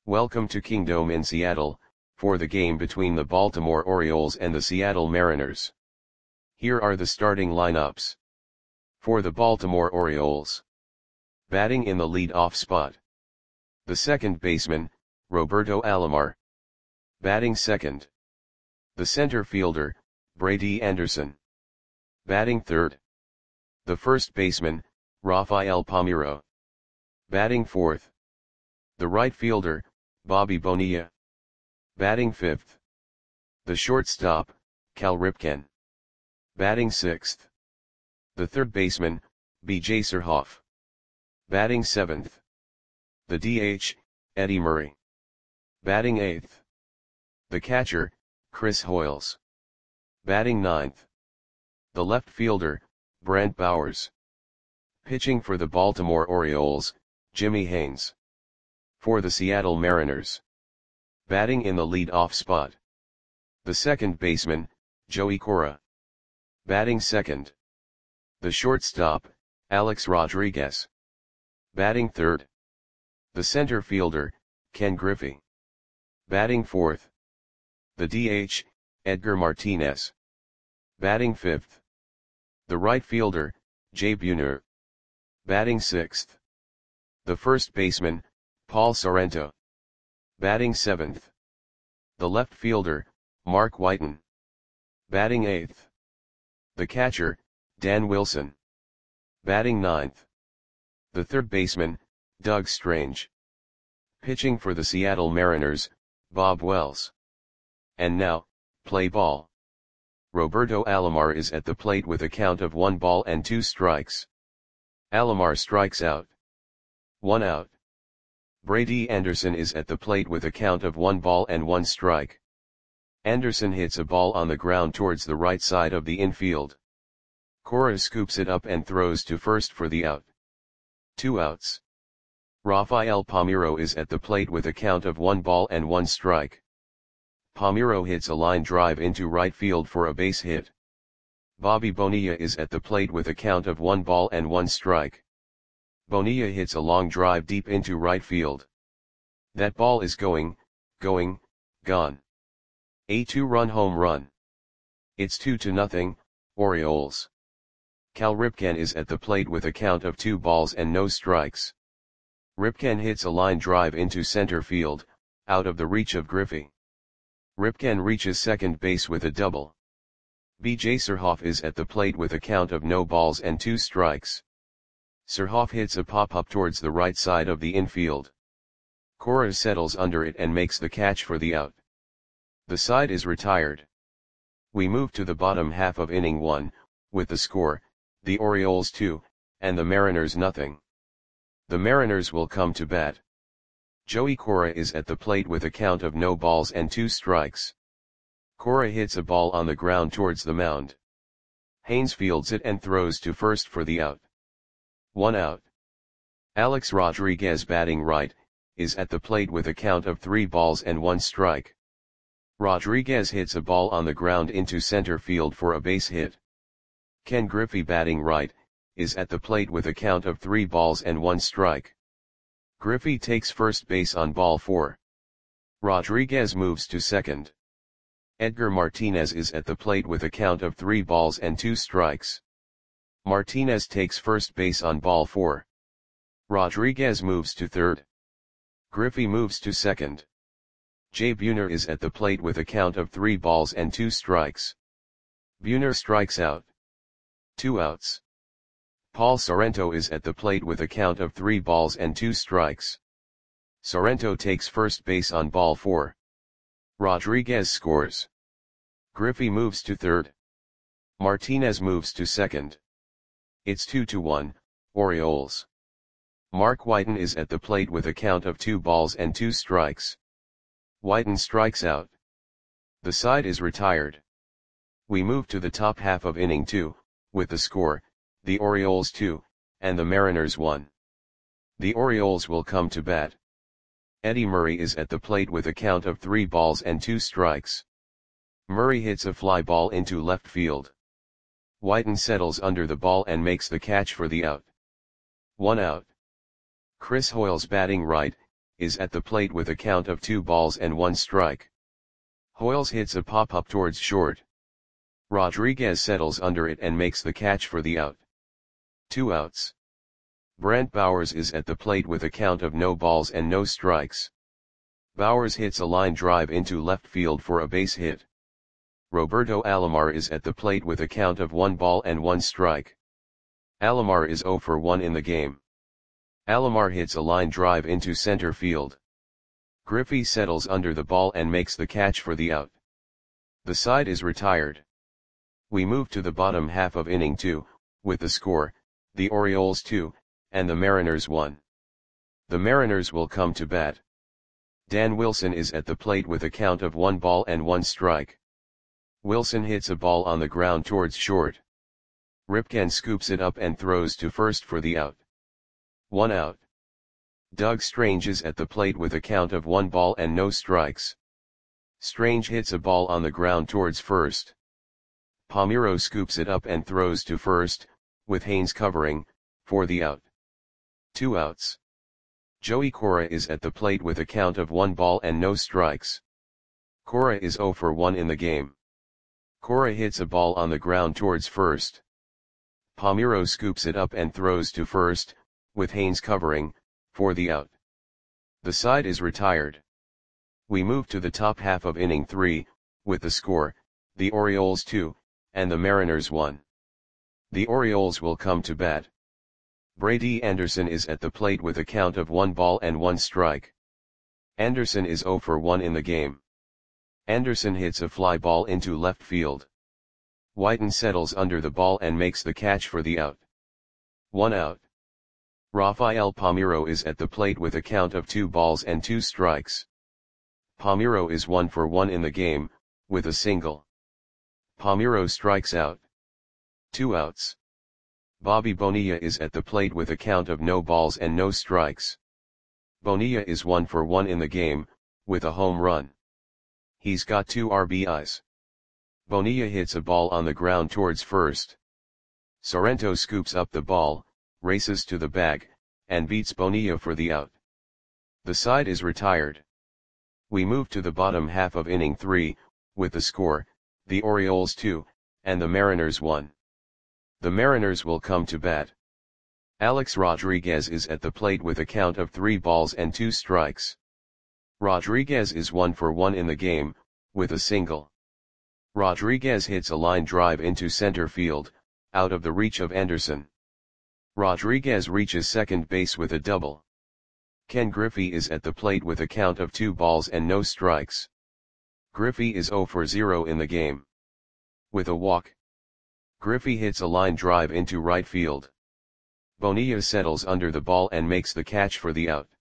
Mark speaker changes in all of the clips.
Speaker 1: Welcome to Kingdome in Seattle, for the game between the Baltimore Orioles and the Seattle Mariners. Here are the starting lineups. For the Baltimore Orioles. Batting in the lead-off spot. The second baseman, Roberto Alomar. Batting second. The center fielder, Brady Anderson. Batting third. The first baseman, Rafael Palmeiro. Batting fourth. The right fielder, Bobby Bonilla. Batting fifth. The shortstop, Cal Ripken. Batting sixth. The third baseman, B.J. Surhoff. Batting seventh. The DH, Eddie Murray. Batting eighth. The catcher, Chris Hoiles. Batting ninth. The left fielder, Brent Bowers. Pitching for the Baltimore Orioles, Jimmy Haynes. For the Seattle Mariners. Batting in the lead-off spot. The second baseman, Joey Cora. Batting second. The shortstop, Alex Rodriguez. Batting third. The center fielder, Ken Griffey. Batting fourth. The DH, Edgar Martinez. Batting fifth. The right fielder, Jay Buhner. Batting sixth. The first baseman, Paul Sorrento. Batting seventh. The left fielder, Mark Whiten. Batting eighth. The catcher, Dan Wilson. Batting ninth. The third baseman, Doug Strange. Pitching for the Seattle Mariners, Bob Wells. And now, play ball. Roberto Alomar is at the plate with a count of 1 ball and 2 strikes. Alomar strikes out. 1 out. Brady Anderson is at the plate with a count of 1 ball and 1 strike. Anderson hits a ball on the ground towards the right side of the infield. Cora scoops it up and throws to first for the out. 2 outs. Rafael Palmeiro is at the plate with a count of 1 ball and 1 strike. Palmeiro hits a line drive into right field for a base hit. Bobby Bonilla is at the plate with a count of 1 ball and 1 strike. Bonilla hits a long drive deep into right field. That ball is gone. A 2-run home run. It's 2-0, Orioles. Cal Ripken is at the plate with a count of 2 balls and no strikes. Ripken hits a line drive into center field, out of the reach of Griffey. Ripken reaches second base with a double. B.J. Surhoff is at the plate with a count of no balls and 2 strikes. Surhoff hits a pop-up towards the right side of the infield. Cora settles under it and makes the catch for the out. The side is retired. We move to the bottom half of inning 1, with the score, the Orioles 2, and the Mariners nothing. The Mariners will come to bat. Joey Cora is at the plate with a count of no balls and 2 strikes. Cora hits a ball on the ground towards the mound. Haynes fields it and throws to first for the out. 1 out. Alex Rodriguez, batting right, is at the plate with a count of 3 balls and 1 strike. Rodriguez hits a ball on the ground into center field for a base hit. Ken Griffey, batting right, is at the plate with a count of 3 balls and 1 strike. Griffey takes first base on ball 4. Rodriguez moves to second. Edgar Martinez is at the plate with a count of 3 balls and 2 strikes. Martinez takes first base on ball 4. Rodriguez moves to third. Griffey moves to second. Jay Buhner is at the plate with a count of 3 balls and 2 strikes. Buhner strikes out. 2 outs. Paul Sorrento is at the plate with a count of 3 balls and 2 strikes. Sorrento takes first base on ball 4. Rodriguez scores. Griffey moves to third. Martinez moves to second. It's 2-1, Orioles. Mark Whiten is at the plate with a count of 2 balls and 2 strikes. Whiten strikes out. The side is retired. We move to the top half of inning 2, with the score, the Orioles 2, and the Mariners 1. The Orioles will come to bat. Eddie Murray is at the plate with a count of 3 balls and 2 strikes. Murray hits a fly ball into left field. Whiten settles under the ball and makes the catch for the out. 1 out. Chris Hoiles, batting right, is at the plate with a count of 2 balls and 1 strike. Hoyles hits a pop-up towards short. Rodriguez settles under it and makes the catch for the out. 2 outs. Brant Bowers is at the plate with a count of no balls and no strikes. Bowers hits a line drive into left field for a base hit. Roberto Alomar is at the plate with a count of 1 ball and 1 strike. Alomar is 0 for 1 in the game. Alomar hits a line drive into center field. Griffey settles under the ball and makes the catch for the out. The side is retired. We move to the bottom half of inning 2, with the score, the Orioles 2, and the Mariners 1. The Mariners will come to bat. Dan Wilson is at the plate with a count of 1 ball and 1 strike. Wilson hits a ball on the ground towards short. Ripken scoops it up and throws to first for the out. 1 out. Doug Strange is at the plate with a count of 1 ball and no strikes. Strange hits a ball on the ground towards first. Palmeiro scoops it up and throws to first, with Haynes covering, for the out. 2 outs. Joey Cora is at the plate with a count of 1 ball and no strikes. Cora is 0 for 1 in the game. Cora hits a ball on the ground towards first. Palmeiro scoops it up and throws to first, with Haynes covering, for the out. The side is retired. We move to the top half of inning 3, with the score, the Orioles 2, and the Mariners 1. The Orioles will come to bat. Brady Anderson is at the plate with a count of 1 ball and 1 strike. Anderson is 0 for 1 in the game. Anderson hits a fly ball into left field. Whiten settles under the ball and makes the catch for the out. 1 out. Rafael Palmeiro is at the plate with a count of 2 balls and 2 strikes. Palmeiro is 1 for 1 in the game, with a single. Palmeiro strikes out. 2 outs. Bobby Bonilla is at the plate with a count of no balls and no strikes. Bonilla is 1 for 1 in the game, with a home run. He's got 2 RBIs. Bonilla hits a ball on the ground towards first. Sorrento scoops up the ball, races to the bag, and beats Bonilla for the out. The side is retired. We move to the bottom half of inning 3, with the score, the Orioles 2, and the Mariners 1. The Mariners will come to bat. Alex Rodriguez is at the plate with a count of 3 balls and 2 strikes. Rodriguez is 1 for 1 in the game, with a single. Rodriguez hits a line drive into center field, out of the reach of Anderson. Rodriguez reaches second base with a double. Ken Griffey is at the plate with a count of 2 balls and no strikes. Griffey is 0 for 0 in the game. With a walk. Griffey hits a line drive into right field. Bonilla settles under the ball and makes the catch for the out.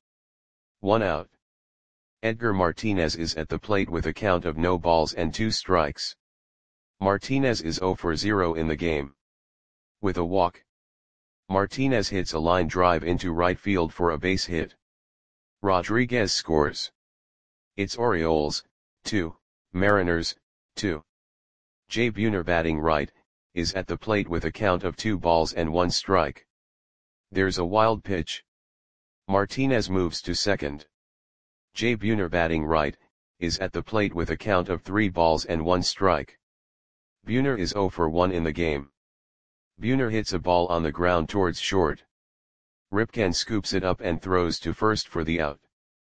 Speaker 1: 1 out. Edgar Martinez is at the plate with a count of no balls and 2 strikes. Martinez is 0 for 0 in the game. With a walk. Martinez hits a line drive into right field for a base hit. Rodriguez scores. It's Orioles, 2, Mariners, 2. Jay Buhner batting right, is at the plate with a count of 2 balls and 1 strike. There's a wild pitch. Martinez moves to second. Jay Buhner batting right, is at the plate with a count of 3 balls and 1 strike. Buhner is 0 for 1 in the game. Buhner hits a ball on the ground towards short. Ripken scoops it up and throws to first for the out.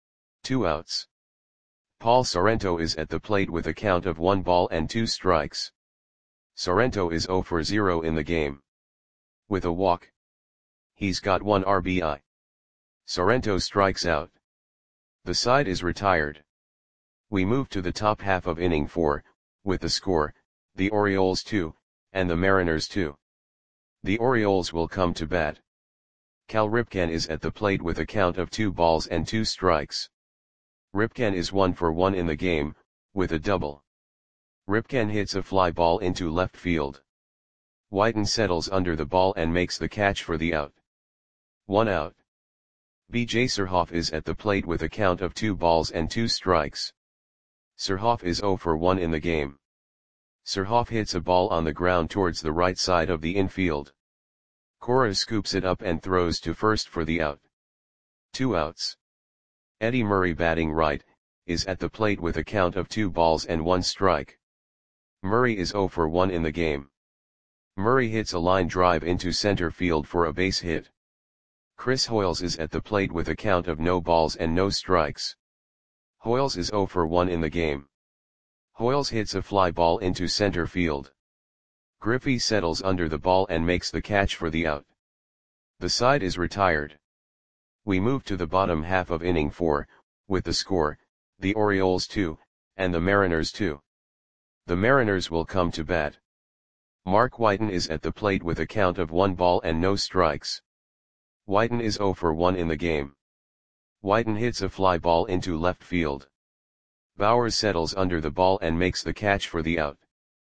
Speaker 1: 2 outs. Paul Sorrento is at the plate with a count of 1 ball and 2 strikes. Sorrento is 0 for 0 in the game. With a walk. He's got 1 RBI. Sorrento strikes out. The side is retired. We move to the top half of inning 4, with the score, the Orioles 2, and the Mariners 2. The Orioles will come to bat. Cal Ripken is at the plate with a count of 2 balls and 2 strikes. Ripken is 1 for 1 in the game, with a double. Ripken hits a fly ball into left field. Whiten settles under the ball and makes the catch for the out. 1 out. B.J. Surhoff is at the plate with a count of 2 balls and 2 strikes. Surhoff is 0 for 1 in the game. Surhoff hits a ball on the ground towards the right side of the infield. Cora scoops it up and throws to first for the out. 2 outs. Eddie Murray batting right, is at the plate with a count of 2 balls and 1 strike. Murray is 0 for 1 in the game. Murray hits a line drive into center field for a base hit. Chris Hoiles is at the plate with a count of no balls and no strikes. Hoiles is 0 for 1 in the game. Hoiles hits a fly ball into center field. Griffey settles under the ball and makes the catch for the out. The side is retired. We move to the bottom half of inning 4, with the score, the Orioles 2, and the Mariners 2. The Mariners will come to bat. Mark Whiten is at the plate with a count of 1 ball and no strikes. Whiten is 0 for 1 in the game. Whiten hits a fly ball into left field. Bowers settles under the ball and makes the catch for the out.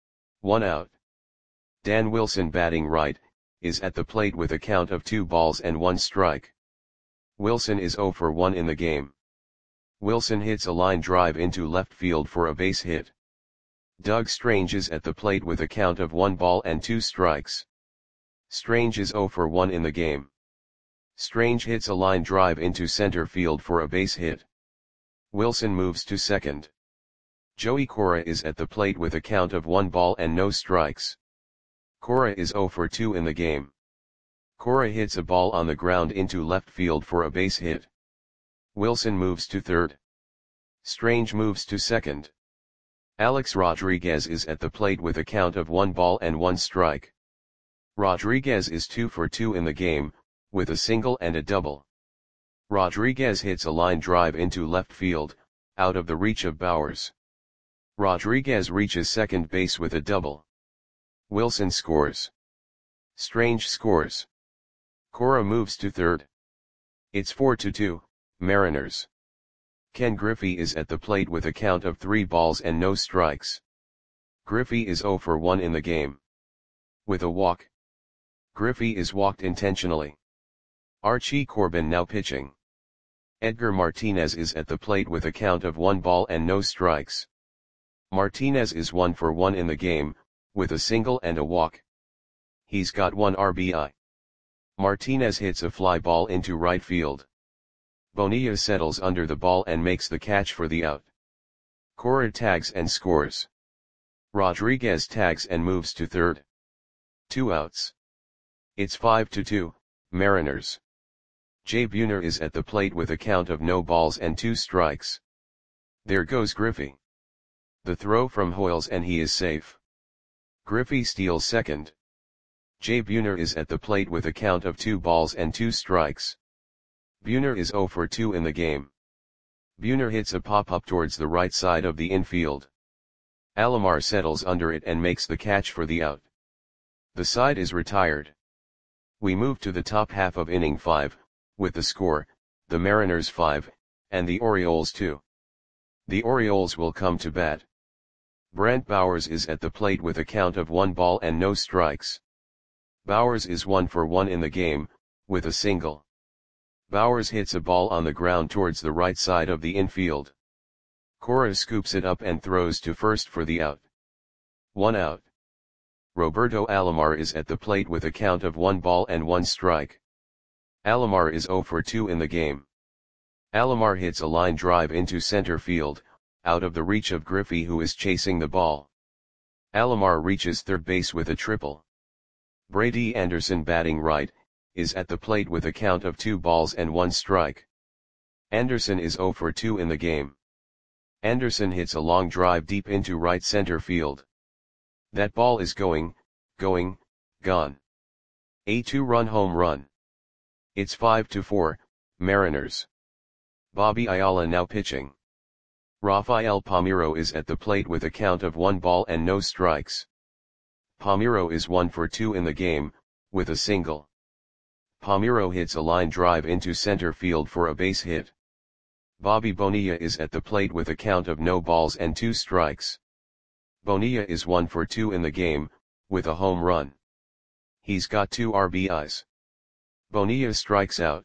Speaker 1: 1 out. Dan Wilson batting right, is at the plate with a count of 2 balls and 1 strike. Wilson is 0 for 1 in the game. Wilson hits a line drive into left field for a base hit. Doug Strange is at the plate with a count of 1 ball and 2 strikes. Strange is 0 for 1 in the game. Strange hits a line drive into center field for a base hit. Wilson moves to second. Joey Cora is at the plate with a count of 1 ball and no strikes. Cora is 0 for 2 in the game. Cora hits a ball on the ground into left field for a base hit. Wilson moves to third. Strange moves to second. Alex Rodriguez is at the plate with a count of 1 ball and 1 strike. Rodriguez is 2 for 2 in the game, with a single and a double. Rodriguez hits a line drive into left field, out of the reach of Bowers. Rodriguez reaches second base with a double. Wilson scores. Strange scores. Cora moves to third. It's 4-2, Mariners. Ken Griffey is at the plate with a count of 3 balls and no strikes. Griffey is 0 for 1 in the game. With a walk. Griffey is walked intentionally. Archie Corbin now pitching. Edgar Martinez is at the plate with a count of 1 ball and no strikes. Martinez is 1 for 1 in the game, with a single and a walk. He's got 1 RBI. Martinez hits a fly ball into right field. Bonilla settles under the ball and makes the catch for the out. Cora tags and scores. Rodriguez tags and moves to third. 2 outs. It's 5-2, Mariners. Jay Buhner is at the plate with a count of no balls and 2 strikes. There goes Griffey. The throw from Hoiles and he is safe. Griffey steals second. Jay Buhner is at the plate with a count of 2 balls and 2 strikes. Buhner is 0 for 2 in the game. Buhner hits a pop-up towards the right side of the infield. Alomar settles under it and makes the catch for the out. The side is retired. We move to the top half of inning 5, with the score, the Mariners 5, and the Orioles 2. The Orioles will come to bat. Brent Bowers is at the plate with a count of 1 ball and no strikes. Bowers is 1 for 1 in the game, with a single. Bowers hits a ball on the ground towards the right side of the infield. Cora scoops it up and throws to first for the out. 1 out. Roberto Alomar is at the plate with a count of 1 ball and 1 strike. Alomar is 0 for 2 in the game. Alomar hits a line drive into center field, out of the reach of Griffey who is chasing the ball. Alomar reaches third base with a triple. Brady Anderson batting right, is at the plate with a count of 2 balls and 1 strike. Anderson is 0 for 2 in the game. Anderson hits a long drive deep into right center field. That ball is going, gone. A 2-run home run. It's 5-4, Mariners. Bobby Ayala now pitching. Rafael Palmeiro is at the plate with a count of 1 ball and no strikes. Palmeiro is 1 for 2 in the game, with a single. Palmeiro hits a line drive into center field for a base hit. Bobby Bonilla is at the plate with a count of no balls and 2 strikes. Bonilla is 1 for 2 in the game, with a home run. He's got 2 RBIs. Bonilla strikes out.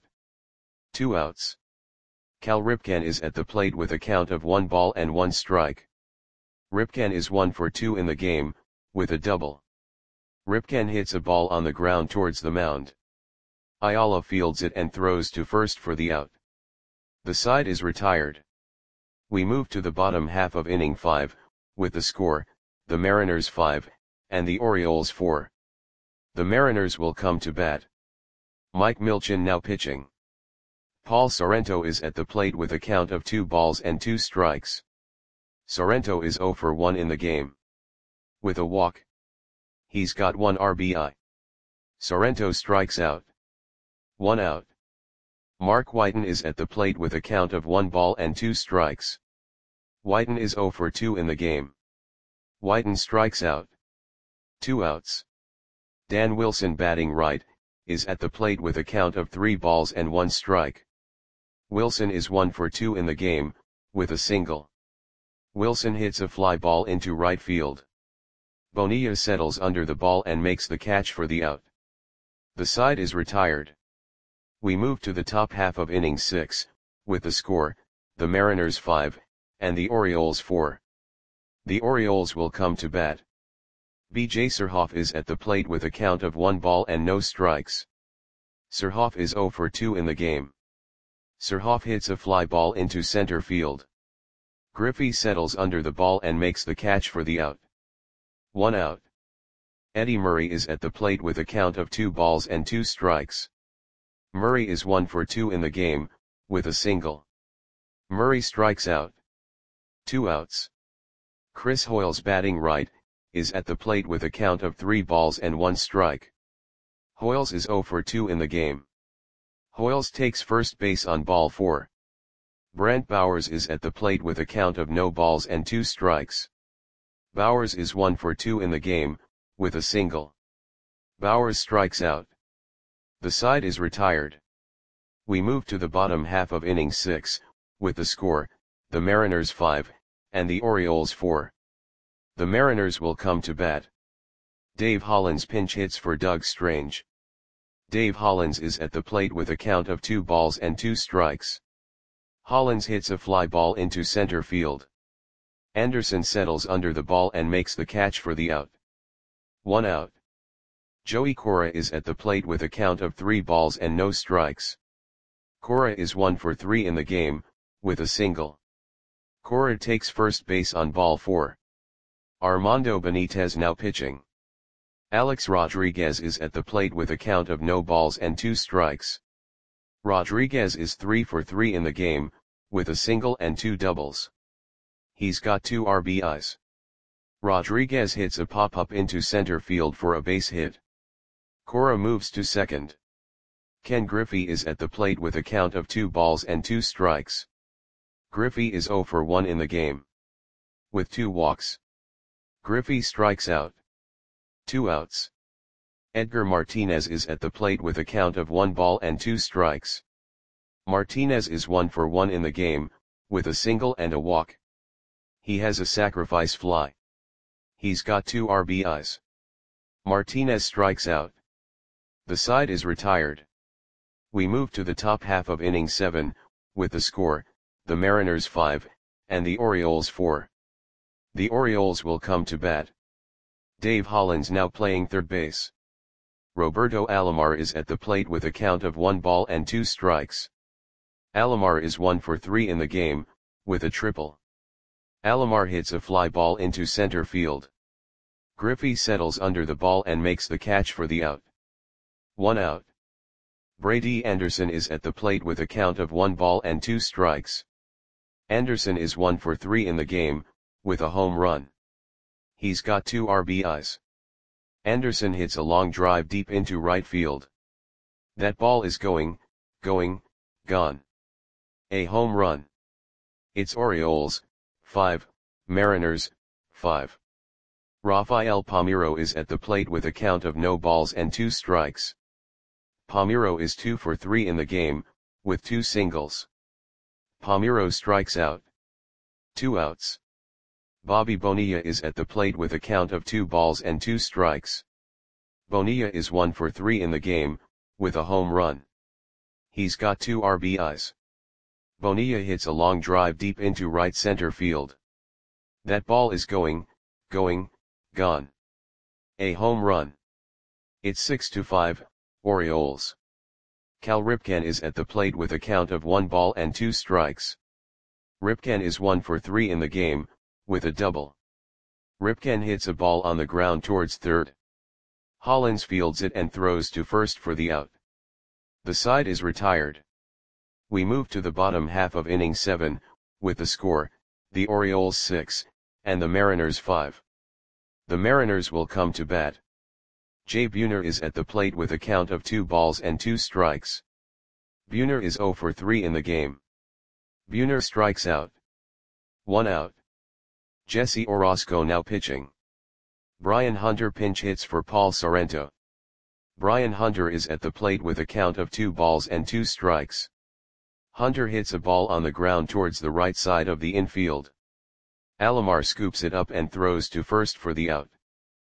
Speaker 1: 2 outs. Cal Ripken is at the plate with a count of 1 ball and 1 strike. Ripken is 1 for 2 in the game, with a double. Ripken hits a ball on the ground towards the mound. Ayala fields it and throws to first for the out. The side is retired. We move to the bottom half of inning 5, with the score, the Mariners 5, and the Orioles 4. The Mariners will come to bat. Mike Milchin now pitching. Paul Sorrento is at the plate with a count of 2 balls and 2 strikes. Sorrento is 0 for 1 in the game. With a walk. He's got 1 RBI. Sorrento strikes out. 1 out. Mark Whiten is at the plate with a count of 1 ball and 2 strikes. Whiten is 0 for 2 in the game. Whiten strikes out. 2 outs. Dan Wilson batting right, is at the plate with a count of 3 balls and 1 strike. Wilson is 1 for 2 in the game, with a single. Wilson hits a fly ball into right field. Bonilla settles under the ball and makes the catch for the out. The side is retired. We move to the top half of inning 6, with the score, the Mariners 5, and the Orioles 4. The Orioles will come to bat. B.J. Surhoff is at the plate with a count of 1 ball and no strikes. Surhoff is 0 for 2 in the game. Surhoff hits a fly ball into center field. Griffey settles under the ball and makes the catch for the out. 1 out. Eddie Murray is at the plate with a count of 2 balls and 2 strikes. Murray is 1 for 2 in the game, with a single. Murray strikes out. 2 outs. Chris Hoiles batting right, is at the plate with a count of 3 balls and 1 strike. Hoiles is 0 for 2 in the game. Hoiles takes first base on ball 4. Brent Bowers is at the plate with a count of no balls and 2 strikes. Bowers is 1 for 2 in the game, with a single. Bowers strikes out. The side is retired. We move to the bottom half of inning 6, with the score, the Mariners 5, and the Orioles 4. The Mariners will come to bat. Dave Hollins pinch hits for Doug Strange. Dave Hollins is at the plate with a count of 2 balls and 2 strikes. Hollins hits a fly ball into center field. Anderson settles under the ball and makes the catch for the out. 1 out. Joey Cora is at the plate with a count of 3 balls and no strikes. Cora is 1 for 3 in the game, with a single. Cora takes first base on ball 4. Armando Benitez now pitching. Alex Rodriguez is at the plate with a count of no balls and 2 strikes. Rodriguez is 3 for 3 in the game, with a single and 2 doubles. He's got 2 RBIs. Rodriguez hits a pop-up into center field for a base hit. Cora moves to second. Ken Griffey is at the plate with a count of 2 balls and 2 strikes. Griffey is 0 for 1 in the game. With 2 walks. Griffey strikes out. 2 outs. Edgar Martinez is at the plate with a count of 1 ball and 2 strikes. Martinez is 1 for 1 in the game, with a single and a walk. He has a sacrifice fly. He's got 2 RBIs. Martinez strikes out. The side is retired. We move to the top half of inning 7, with the score, the Mariners 5, and the Orioles 4. The Orioles will come to bat. Dave Hollins now playing third base. Roberto Alomar is at the plate with a count of 1 ball and 2 strikes. Alomar is 1 for 3 in the game, with a triple. Alomar hits a fly ball into center field. Griffey settles under the ball and makes the catch for the out. 1 out. Brady Anderson is at the plate with a count of 1 ball and 2 strikes. Anderson is 1 for 3 in the game, with a home run. He's got 2 RBIs. Anderson hits a long drive deep into right field. That ball is going, gone. A home run. It's Orioles, 5, Mariners, 5. Rafael Palmeiro is at the plate with a count of no balls and 2 strikes. Palmeiro is 2 for 3 in the game, with 2 singles. Palmeiro strikes out. 2 outs. Bobby Bonilla is at the plate with a count of 2 balls and 2 strikes. Bonilla is 1 for 3 in the game, with a home run. He's got 2 RBIs. Bonilla hits a long drive deep into right center field. That ball is going, gone. A home run. It's 6-5, Orioles. Cal Ripken is at the plate with a count of 1 ball and 2 strikes. Ripken is 1 for 3 in the game, with a double. Ripken hits a ball on the ground towards third. Hollins fields it and throws to first for the out. The side is retired. We move to the bottom half of inning 7, with the score, the Orioles 6, and the Mariners 5. The Mariners will come to bat. Jay Buhner is at the plate with a count of 2 balls and 2 strikes. Buhner is 0 for 3 in the game. Buhner strikes out. 1 out. Jesse Orosco now pitching. Brian Hunter pinch hits for Paul Sorrento. Brian Hunter is at the plate with a count of 2 balls and 2 strikes. Hunter hits a ball on the ground towards the right side of the infield. Alomar scoops it up and throws to first for the out.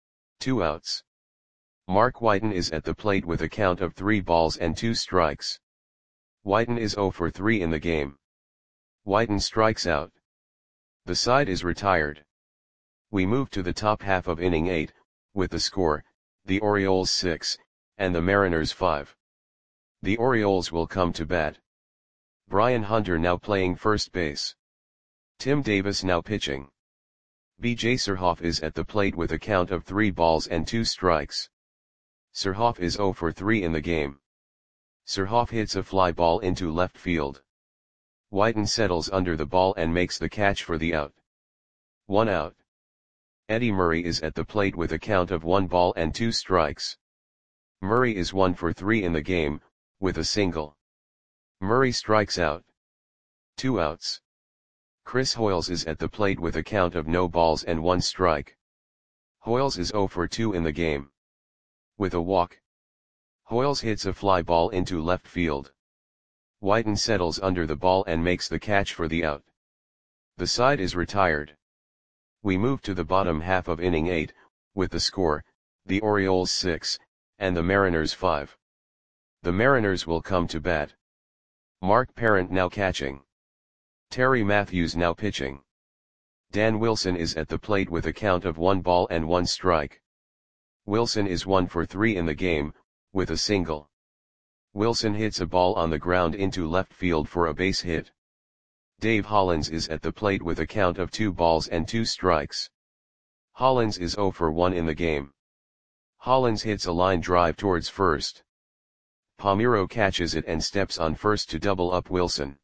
Speaker 1: 2 outs. Mark Whiten is at the plate with a count of 3 balls and 2 strikes. Whiten is 0 for 3 in the game. Whiten strikes out. The side is retired. We move to the top half of inning 8, with the score, the Orioles 6, and the Mariners 5. The Orioles will come to bat. Brian Hunter now playing first base. Tim Davis now pitching. B.J. Surhoff is at the plate with a count of 3 balls and 2 strikes. Surhoff is 0 for 3 in the game. Surhoff hits a fly ball into left field. Whiten settles under the ball and makes the catch for the out. 1 out. Eddie Murray is at the plate with a count of 1 ball and 2 strikes. Murray is 1 for 3 in the game, with a single. Murray strikes out. 2 outs. Chris Hoiles is at the plate with a count of no balls and 1 strike. Hoiles is 0 for 2 in the game. With a walk. Hoiles hits a fly ball into left field. Whiten settles under the ball and makes the catch for the out. The side is retired. We move to the bottom half of inning 8, with the score, the Orioles 6, and the Mariners 5. The Mariners will come to bat. Mark Parent now catching. Terry Matthews now pitching. Dan Wilson is at the plate with a count of 1 ball and 1 strike. Wilson is 1 for 3 in the game, with a single. Wilson hits a ball on the ground into left field for a base hit. Dave Hollins is at the plate with a count of 2 balls and 2 strikes. Hollins is 0 for 1 in the game. Hollins hits a line drive towards first. Palmeiro catches it and steps on first to double up Wilson.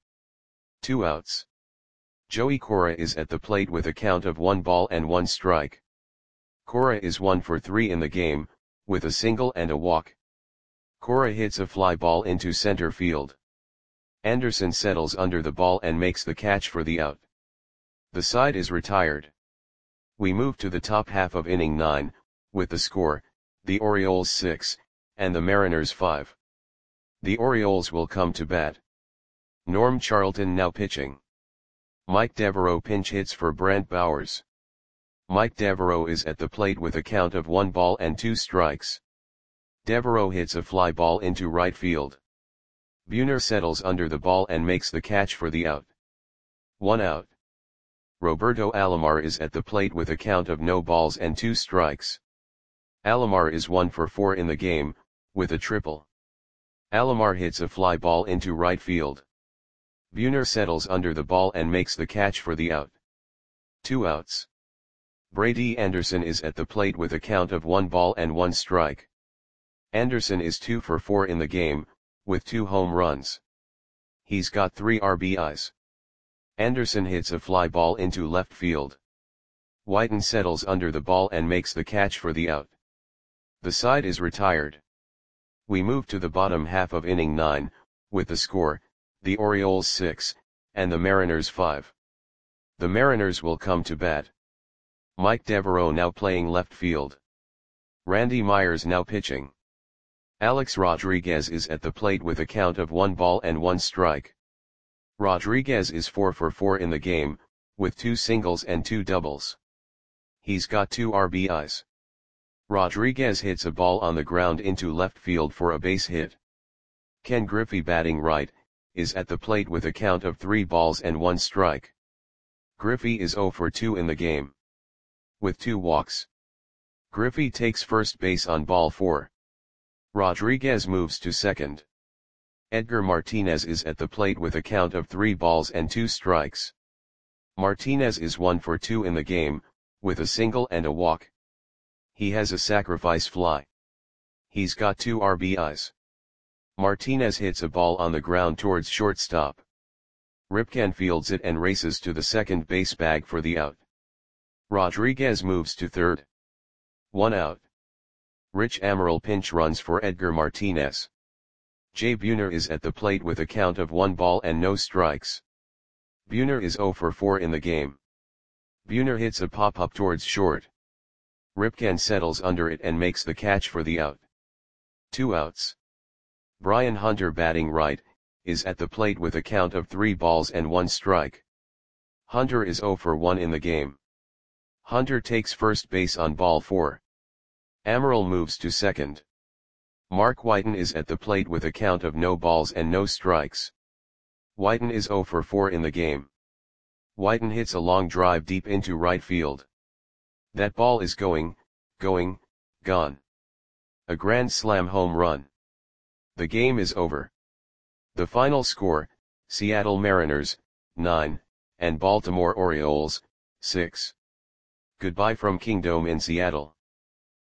Speaker 1: 2 outs. Joey Cora is at the plate with a count of 1 ball and 1 strike. Cora is 1 for 3 in the game, with a single and a walk. Cora hits a fly ball into center field. Anderson settles under the ball and makes the catch for the out. The side is retired. We move to the top half of inning 9, with the score, the Orioles 6, and the Mariners 5. The Orioles will come to bat. Norm Charlton now pitching. Mike Devereaux pinch hits for Brant Bowers. Mike Devereaux is at the plate with a count of 1 ball and 2 strikes. Devereaux hits a fly ball into right field. Buhner settles under the ball and makes the catch for the out. 1 out. Roberto Alomar is at the plate with a count of no balls and 2 strikes. Alomar is 1 for 4 in the game, with a triple. Alomar hits a fly ball into right field. Buhner settles under the ball and makes the catch for the out. 2 outs. Brady Anderson is at the plate with a count of 1 ball and 1 strike. Anderson is 2 for 4 in the game, with 2 home runs. He's got 3 RBIs. Anderson hits a fly ball into left field. Whiten settles under the ball and makes the catch for the out. The side is retired. We move to the bottom half of inning 9, with the score, the Orioles 6, and the Mariners 5. The Mariners will come to bat. Mike Devereaux now playing left field. Randy Myers now pitching. Alex Rodriguez is at the plate with a count of 1 ball and 1 strike. Rodriguez is 4 for 4 in the game, with 2 singles and 2 doubles. He's got 2 RBIs. Rodriguez hits a ball on the ground into left field for a base hit. Ken Griffey batting right, is at the plate with a count of 3 balls and 1 strike. Griffey is 0 for 2 in the game. With 2 walks. Griffey takes first base on ball 4. Rodriguez moves to second. Edgar Martinez is at the plate with a count of 3 balls and 2 strikes. Martinez is 1 for 2 in the game, with a single and a walk. He has a sacrifice fly. He's got 2 RBIs. Martinez hits a ball on the ground towards shortstop. Ripken fields it and races to the second base bag for the out. Rodriguez moves to third. 1 out. Rich Amaral pinch runs for Edgar Martinez. Jay Buhner is at the plate with a count of 1 ball and no strikes. Buhner is 0 for 4 in the game. Buhner hits a pop-up towards short. Ripken settles under it and makes the catch for the out. 2 outs. Brian Hunter, batting right, is at the plate with a count of 3 balls and 1 strike. Hunter is 0 for 1 in the game. Hunter takes first base on ball 4. Amaral moves to second. Mark Whiten is at the plate with a count of no balls and no strikes. Whiten is 0 for 4 in the game. Whiten hits a long drive deep into right field. That ball is gone. A grand slam home run. The game is over. The final score, Seattle Mariners, 9, and Baltimore Orioles, 6. Goodbye from Kingdome in Seattle.